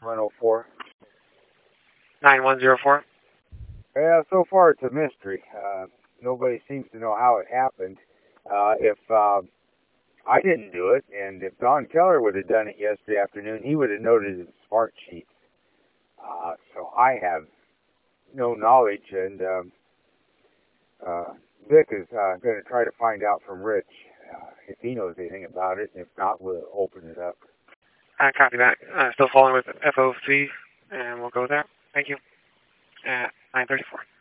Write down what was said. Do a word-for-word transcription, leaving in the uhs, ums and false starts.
one oh four. nine one zero four. Yeah, so far it's a mystery. Uh, nobody seems to know how it happened. Uh, if uh, I didn't do it, and if Don Keller would have done it yesterday afternoon, he would have noted his smart sheet. Uh, so I have no knowledge, and um, uh, Vic is uh, going to try to find out from Rich uh, if he knows anything about it. If not, we'll open it up. I copy that. Uh, still following with F O C, and we'll go there. Thank you. At nine thirty-four.